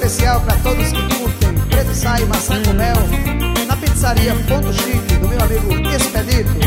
especial para todos que curtem preto sai e maçã com mel, na pizzaria Ponto Chique, do meu amigo Expedito.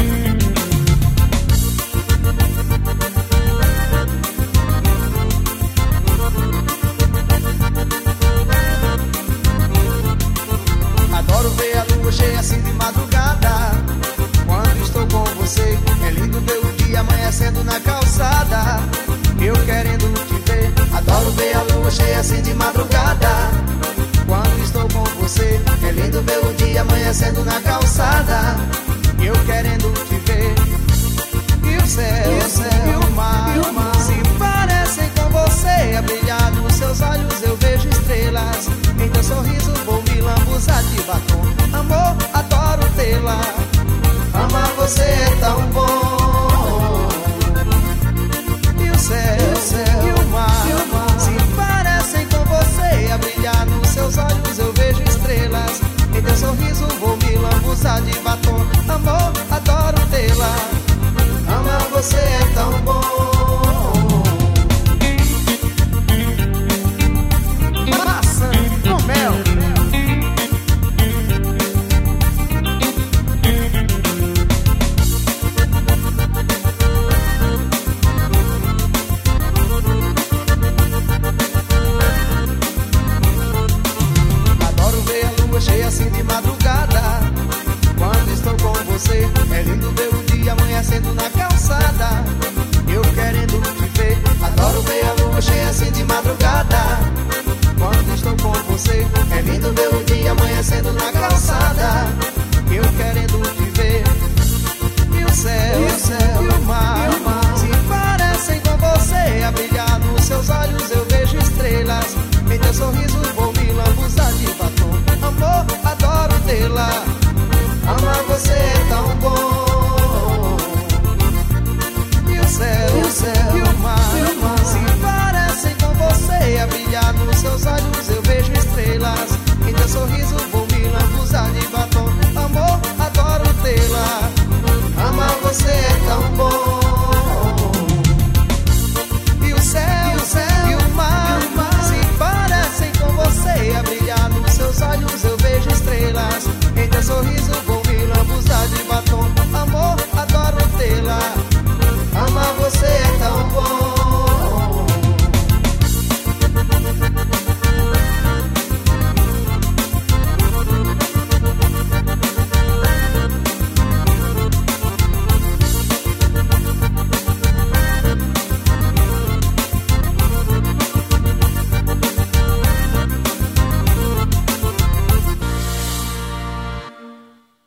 Adoro ver a lua cheia assim de madrugada, quando estou com você. É lindo ver o dia amanhecendo na calçada, eu querendo te ver. Adoro ver a lua cheia assim de madrugada, quando estou com você. É lindo ver o dia amanhecendo na calçada, eu querendo te ver. E o céu, e o mar se parecem com você. A brilhar nos seus olhos eu vejo estrelas, em teu sorriso vou me lambuzar de batom. Amor, adoro tê-la, amar você é tão bom. E o céu, e o mar se parecem com você. A brilhar nos seus olhos eu vejo estrelas, em teu sorriso vou me lambuzar de batom. Amor, adoro tê-la, amar você é tão bom. Maçã com mel. Adoro ver a lua cheia assim de madrugada, quando estou com você. É lindo ver o dia amanhecendo na calçada, eu querendo te ver. Adoro ver a lua cheia assim de madrugada, quando estou com você. É lindo ver o dia amanhecendo na calçada, eu querendo te ver. E o céu